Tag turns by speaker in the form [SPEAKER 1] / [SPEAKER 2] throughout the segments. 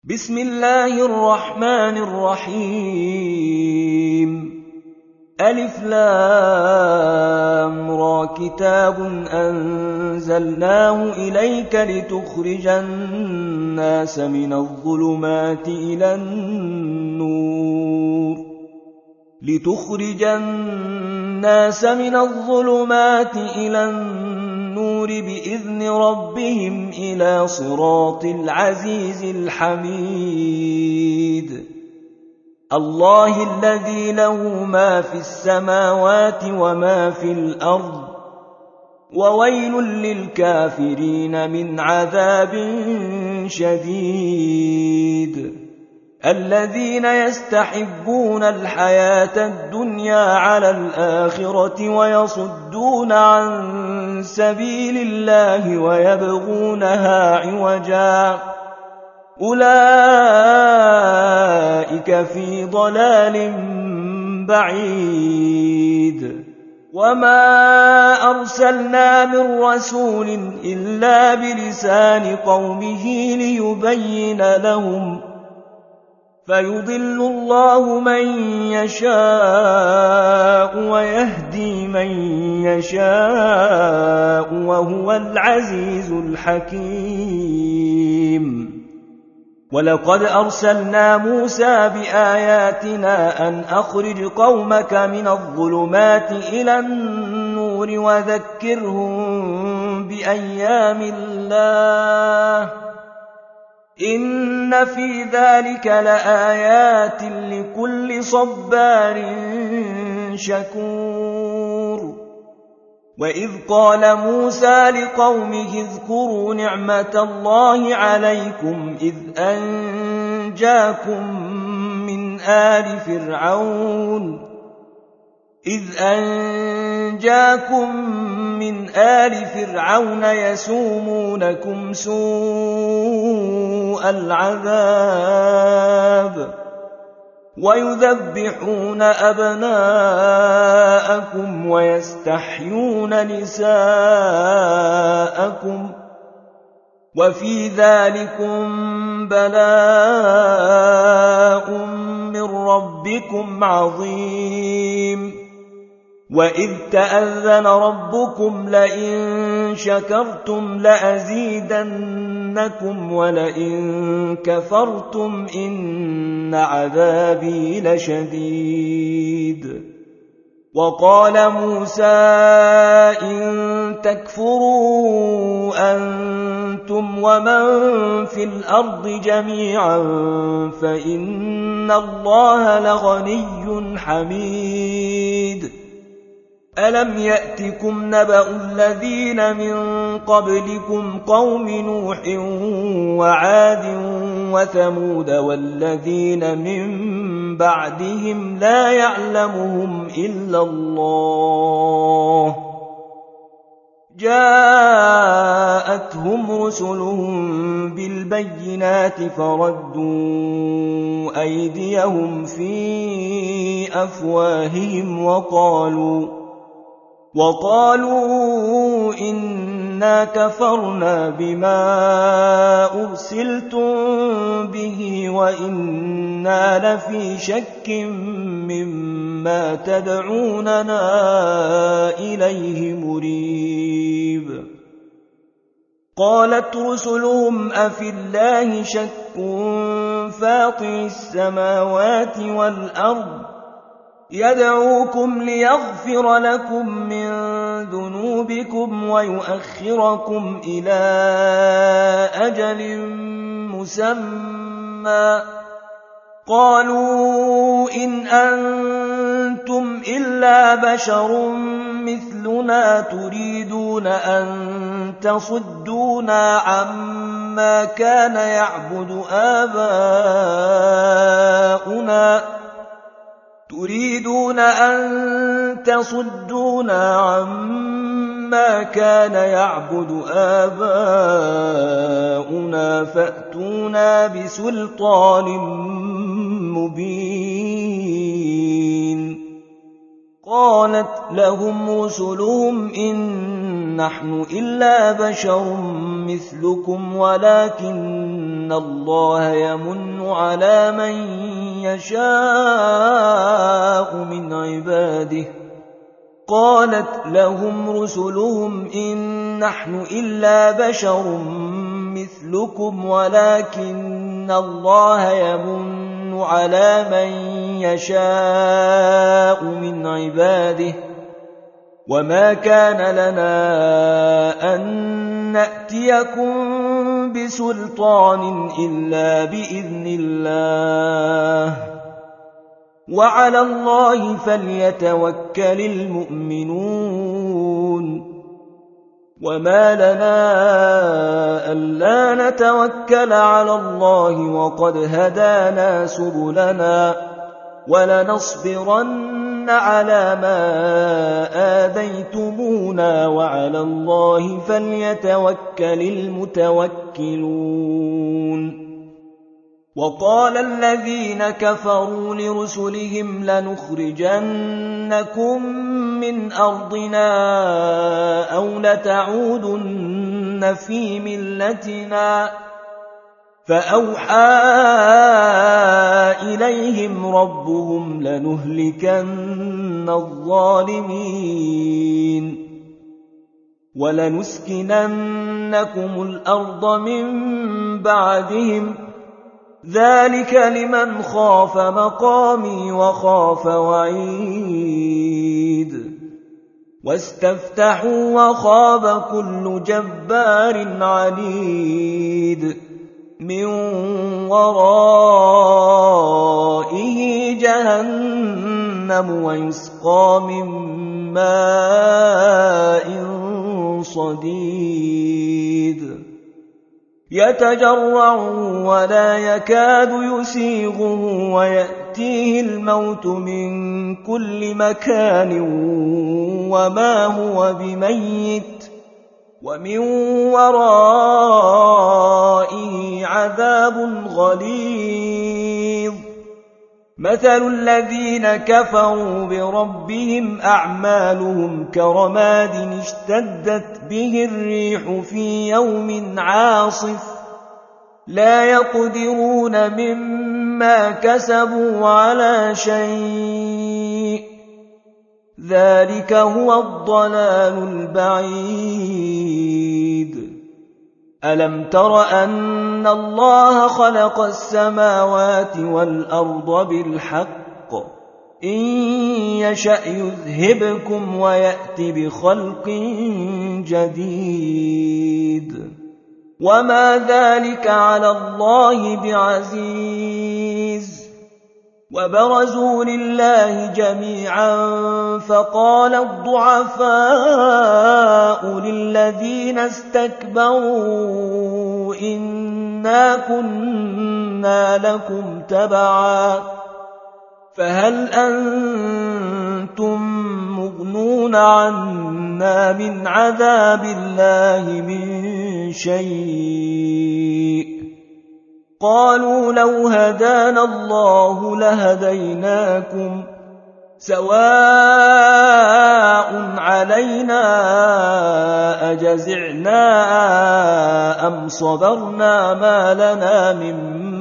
[SPEAKER 1] بسم الله الرحمن الرحيم ألف لام را كتاب أنزلناه إليك لتخرج الناس من الظلمات إلى النور بإذن ربهم إلى صراط العزيز الحميد الله الذي له ما في السماوات وما في الأرض وويل للكافرين من عذاب شديد الذين يستحبون الحياة الدنيا على الآخرة ويصدون عن سبيل الله ويبغونها عوجا أولئك في ضلال بعيد وما أرسلنا من رسول إلا بلسان قومه ليبين لهم فيضل الله من يشاء ويهدي من يشاء وهو العزيز الحكيم ولقد أرسلنا موسى بآياتنا أن أخرج قومك من الظلمات إلى النور وذكرهم بأيام الله إن في ذلك لآيات لكل صبار شكور وإذ قال موسى لقومه اذكروا نعمة الله عليكم إذ أنجاكم من آل فرعون يسومونكم سوء العذاب ويذبحون أبناءكم ويستحيون نساءكم وفي ذلكم بلاء من ربكم عظيم وإذ تأذن ربكم لئن شكرتم لأزيدنكم ولئن كفرتم إن عذابي لشديد وقال موسى إن تكفروا أنتم ومن في الأرض جميعا فإن الله لغني حميد ألم يأتكم نبأ الذين من قبلكم قوم نوح وعاد وثمود والذين من بعدهم لا يعلمهم إلا الله جاءتهم رسلهم بالبينات فردوا أيديهم في أفواههم وقالوا إنا كفرنا بما أرسلتم به وإنا لفي شك مما تدعوننا إليه مريب قالت رسلهم أفي الله شك فاطر السماوات والأرض يدعوكم ليغفر لكم من ذنوبكم ويؤخركم إلى أجل مسمى قالوا إن أنتم إلا بشر مثلنا تريدون أن تصدونا عما كان يعبد آباؤنا فأتونا بسلطان مبين قالت لهم رسلهم إن نحن إلا بشر مثلكم ولكن الله يمن على من يشاء من عباده. قالت لهم رسلهم إن نحن إلا بشر مثلكم ولكن الله يمن على من يشاء من عباده وما كان لنا أن نأتيكم بسلطان إلا بإذن الله وعلى الله فليتوكل المؤمنون. وما لنا ألا نتوكل على الله وقد هدانا سبلنا ولنصبرن على ما آذيتمونا وعلى الله فليتوكل المتوكلون. وقال الذين كفروا لرسلهم لنخرجنكم من أرضنا أو لتعودن في ملتنا فأوحى إليهم ربهم لنهلكن الظالمين ولنسكننكم الأرض من بعدهم ذلك لمن خاف مقامي وخاف وعيد. واستفتحوا وخاب كل جبار عنيد من ورائه جهنم ويسقى من ماء صديد يتجرع ولا يكاد يسيغه ويأتيه الموت من كل مكان وما هو بميت ومن ورائه عذاب غليظ. مثل الذين كفروا بربهم أعمالهم كرماد اشتدت به الريح في يوم عاصف لا يقدرون مما كسبوا على شيء ذلك هو الضلال البعيد. ألم تر أن الله خلق السماوات والأرض بالحق إن يشأ يذهبكم ويأت بخلق جديد وما ذلك على الله بعزيز. وبرزوا لله جميعا فقال الضعفاء للذين استكبروا إنا كنا لكم تبعا فهل أنتم مغنون عنا من عذاب الله من شيء؟ قالوا لو هدانا الله لهديناكم سواء علينا أجزعنا أم صبرنا ما لنا من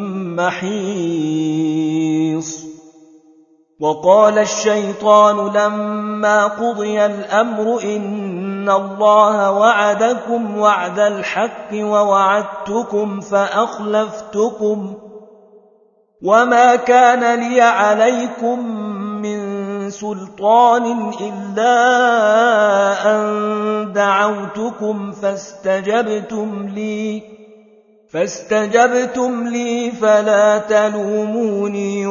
[SPEAKER 1] محيص. وقال الشيطان لما قضي الأمر إن الله وعدكم وعد الحق ووعدتكم فأخلفتكم وما كان لي عليكم من سلطان إلا أن دعوتكم فاستجبتم لي فلا تلوموني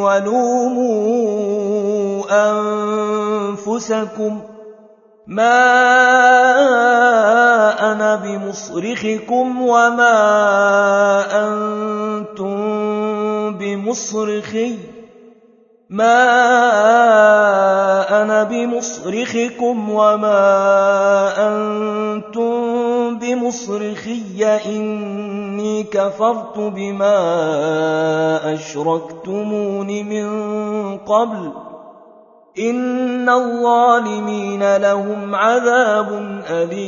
[SPEAKER 1] ولوموا أنفسكم ما أنا بمصرخكم وما أنتم بمصرخي إني كفرت بما أشركتمون من قبل إن الظالمين لهم عذاب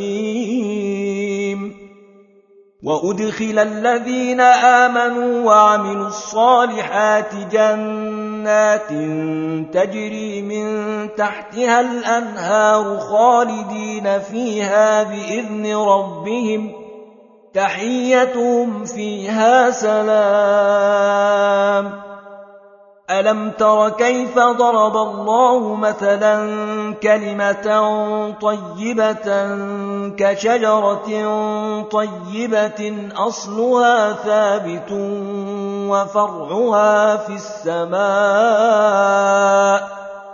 [SPEAKER 1] أليم وأدخل الذين آمنوا وعملوا الصالحات جنات تجري من تحتها الأنهار خالدين فيها بإذن ربهم تحيتهم فيها سلام ألم تر كيف ضرب الله مثلا كلمة طيبة كشجرة طيبة أصلها ثابت وفرعها في السماء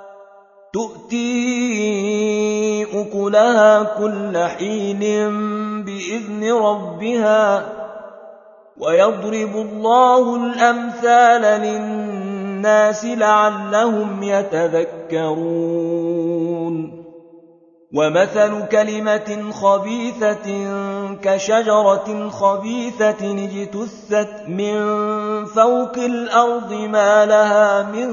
[SPEAKER 1] تؤتي أكلها كل حين بإذن ربها ويضرب الله الأمثال للناس لعلهم يتذكرون ومثل كلمة خبيثة كشجرة خبيثة اجتثت من فوق الأرض ما لها من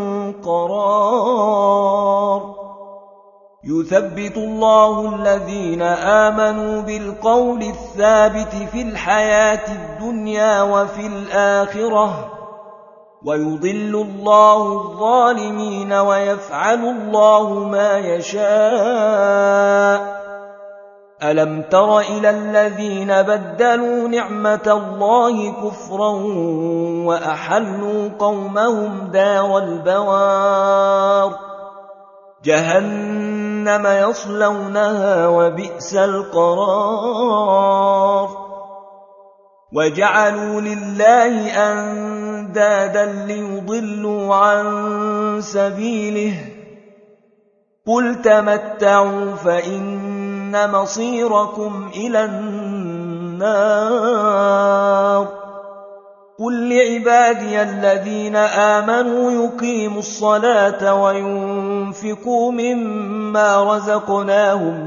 [SPEAKER 1] قرار يثبت الله الذين آمنوا بالقول الثابت في الحياة الدنيا وفي الآخرة ويضل الله الظالمين ويفعل الله ما يشاء ألم تر إلى الذين بدلوا نعمة الله كفرا وأحلوا قومهم دار البوار جهنم يصلونها وبئس القرار وجعلوا لله أندادا ليضلوا عن سبيله قل تمتعوا فإن مصيركم إلى النار قل لعبادي الذين آمنوا يقيموا الصلاة وينفقوا مما رزقناهم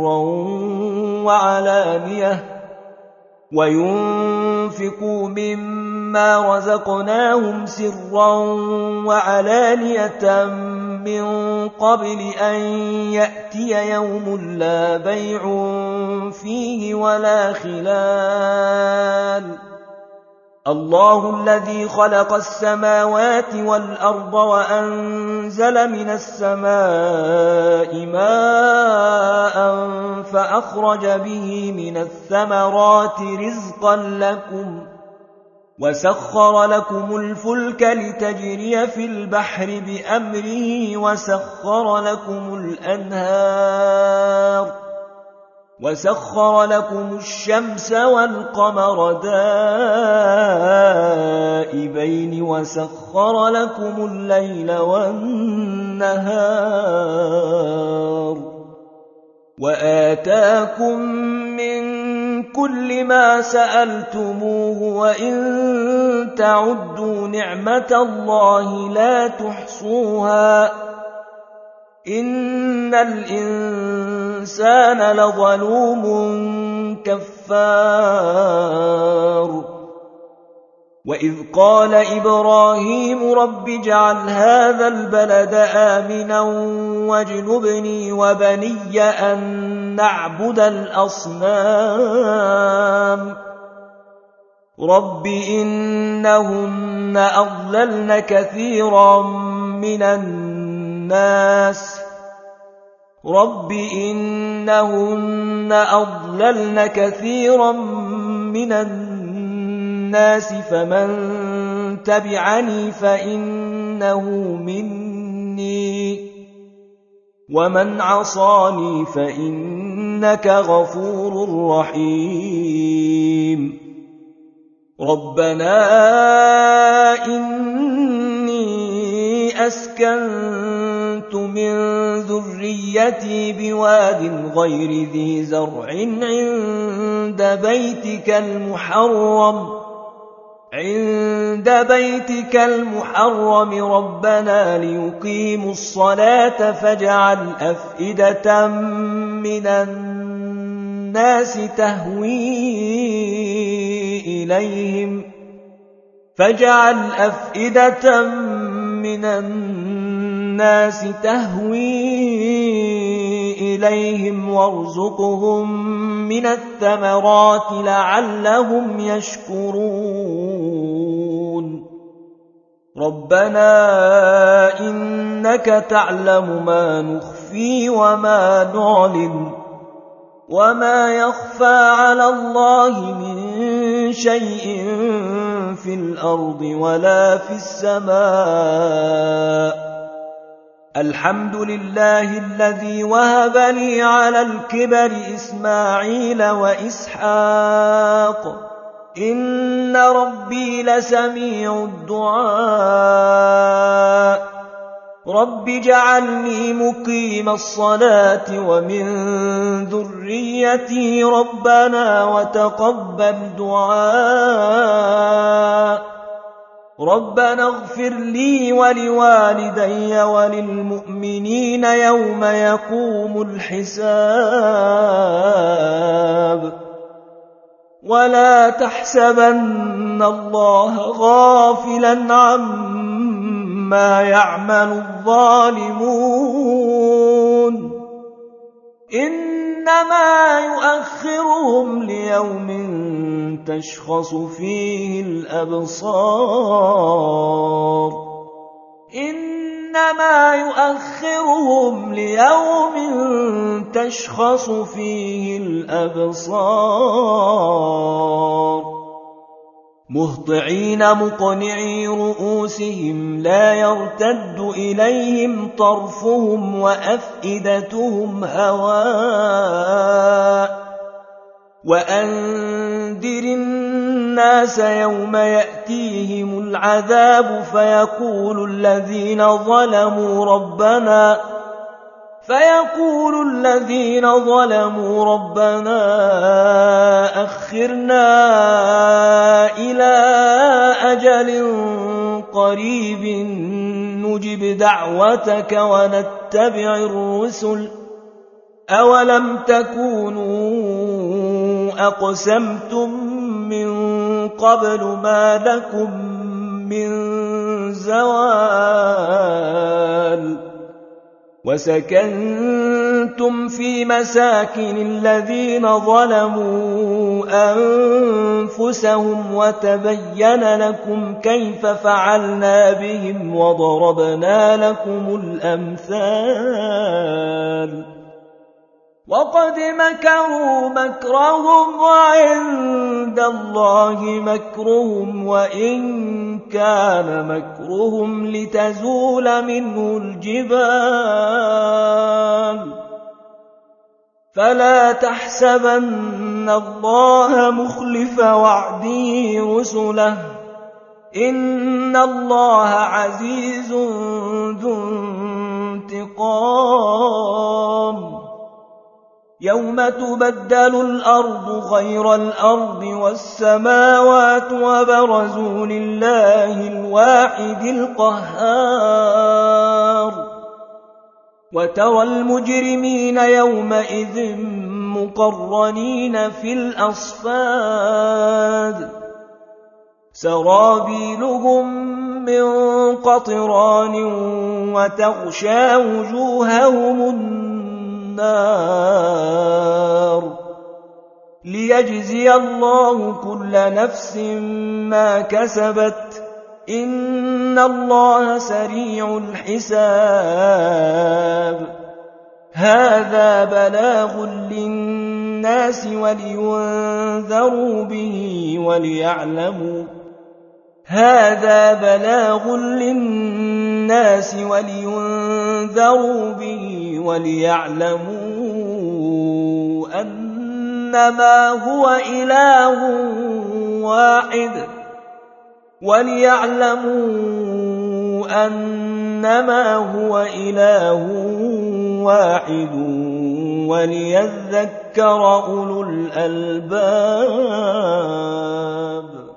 [SPEAKER 1] سرا وعلانية من قبل أن يأتي يوم لا بيع فيه ولا خلال الله الذي خلق السماوات والأرض وأنزل من السماء ماء فأخرج به من الثمرات رزقا لكم وسخر لكم الفلك لتجري في البحر بأمره وسخر لكم الشمس والقمر دائبين وسخر لكم الليل والنهار وآتاكم من كل ما سألتموه وإن تعدوا نعمة الله لا تحصوها إن الإنسان لظلوم كفار وإذ قال إبراهيم رب اجعل هذا البلد آمنا واجنبني وبني أن نعبد الأصنام رب إنهن أضللن كثيرا من الناس فمن تبعني فإنه مني ومن عصاني فإنك غفور رحيم ربنا إني أسكنت من ذريتي بواد غير ذي زرع عند بيتك المحرم ربنا ليقيموا الصلاة فاجعل أفئدة من الناس الناس تهوي إليهم وارزقهم من الثمرات لعلهم يشكرون ربنا إنك تعلم ما نخفي وما نعلن وما يخفى على الله من شيء في الأرض ولا في السماء الحمد لله الذي وهب لي على الكبر إسماعيل وإسحاق إن ربي لسميع الدعاء رب اجعلني مقيم الصلاة ومن ذريتي ربنا وتقبل دعاء ربنا اغفر لي ولوالدي وللمؤمنين يوم يقوم الحساب ولا تحسبن الله غافلا عما يعمل الظالمون إنما يؤخرهم ليوم تشخص فيه الأبصار إنما يؤخرهم ليوم تشخص فيه الأبصار مهطعين مقنعي رؤوسهم لا يرتد إليهم طرفهم وأفئدتهم هواء وأنذر الناس يوم يأتيهم العذاب فيقول الذين ظلموا ربنا أخرنا إلى أجل قريب نجب دعوتك ونتبع الرسل أولم تكونوا أقسمتم من قبل ما لكم من زوال وسكنتم في مساكن الذين ظلموا أنفسهم وتبين لكم كيف فعلنا بهم وضربنا لكم الأمثال وقد مكروا مكرهم وعند الله مكرهم وإن كان مكرهم لتزول منه الجبال فلا تحسبن الله مخلف وعده رسله إن الله عزيز ذو انتقام يوم تبدل الأرض غير الأرض والسماوات وبرزوا لله الواحد القهار وترى المجرمين يومئذ مقرنين في الأصفاد سرابيلهم من قطران وتغشى وجوههم النار ليجزي الله كل نفس ما كسبت إن الله سريع الحساب هذا بلاغ للناس ولينذروا به وليعلموا أنما هو إله واحد وليذكر أولو الألباب